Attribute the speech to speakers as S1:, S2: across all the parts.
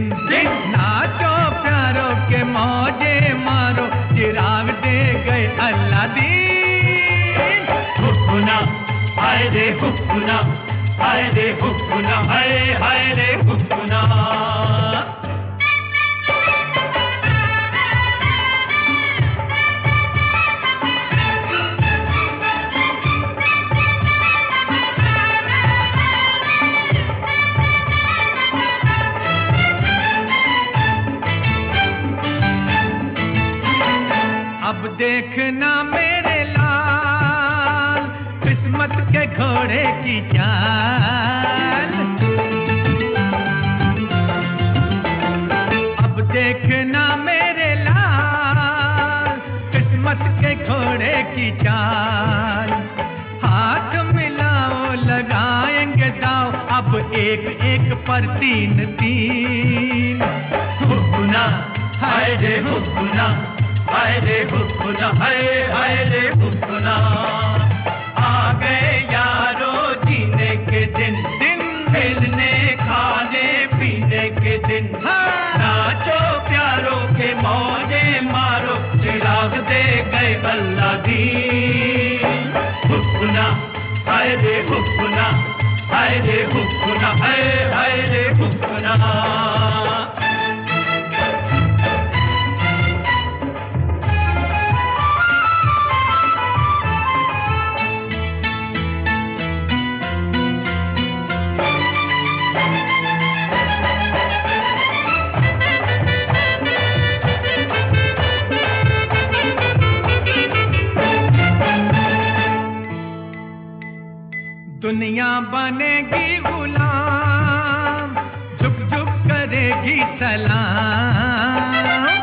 S1: दिन नाचो प्यारो के मौजे मारो चिराग दे गए अल्लाह दीन।
S2: हुक्कुना हाय रे हुक्कुना, हाय रे हुक्कुना, हाय रे हुक्कुना।
S1: अब देखना मेरे लाल किस्मत के घोड़े की चाल। अब देखना मेरे लाल किस्मत के घोड़े की चाल। हाथ मिलाओ लगाएंगे दाव अब एक एक पर तीन तीन।
S2: हुक्कुना हाय रे हुक्कुना, हाय रे हुक्कुना, हाय रे हुक्कुना। आ गए यारो जीने के दिन, खेलने खाने पीने के दिन। नाचो प्यारो के मौजे मारो चिराग दे गए अल्लाह दीन। हुक्कुना हाय रे हुक्कुना, हाय रे हुक्कुना, हाय रे हुक्कुना।
S1: दुनिया बनेगी गुलाम झुक झुक करेगी सलाम।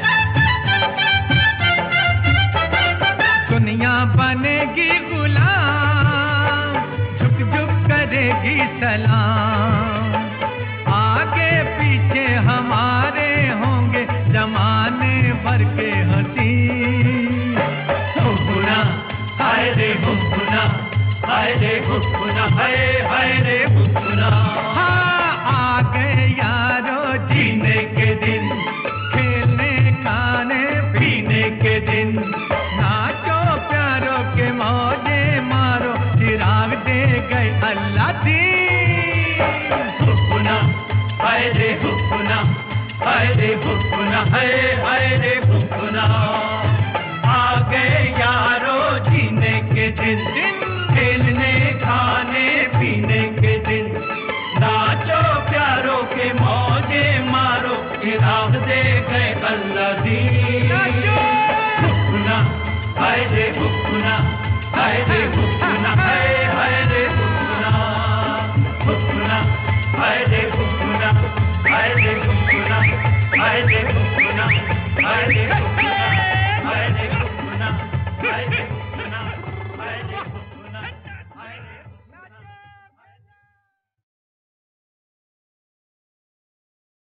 S1: दुनिया बनेगी गुलाम झुक झुक करेगी सलाम। आगे पीछे हमारे होंगे जमाने भर के हसीन।
S2: हुक्कुना हाय रे हुक्कुना, हाय रे हुक्कुना, हाय रे हुक्कुना।
S1: हाँ आ गए यारो जीने के दिन, खेलने खाने पीने के दिन। नाचो प्यारो के मौजे मारो चिराग दे गए अल्लाह दीन।
S2: हुक्कुना हाय रे हुक्कुना, हाय रे हुक्कुना, हाय रे हुक्कुना। आ गए यारो जीने के दिन, खेलने खाने पीने के दिन। नाचो प्यारो के मौजे मारो चिराग दे गए अल्लाह दीन। हुक्कुना हाय रे हुक्कुना, हाय रे हुक्कुना, हाय रे हुक्कुना। हुक्कुना हाय रे हुक्कुना, हाय रे हुक्कुना, हाय रे हुक्कुना, हाय रे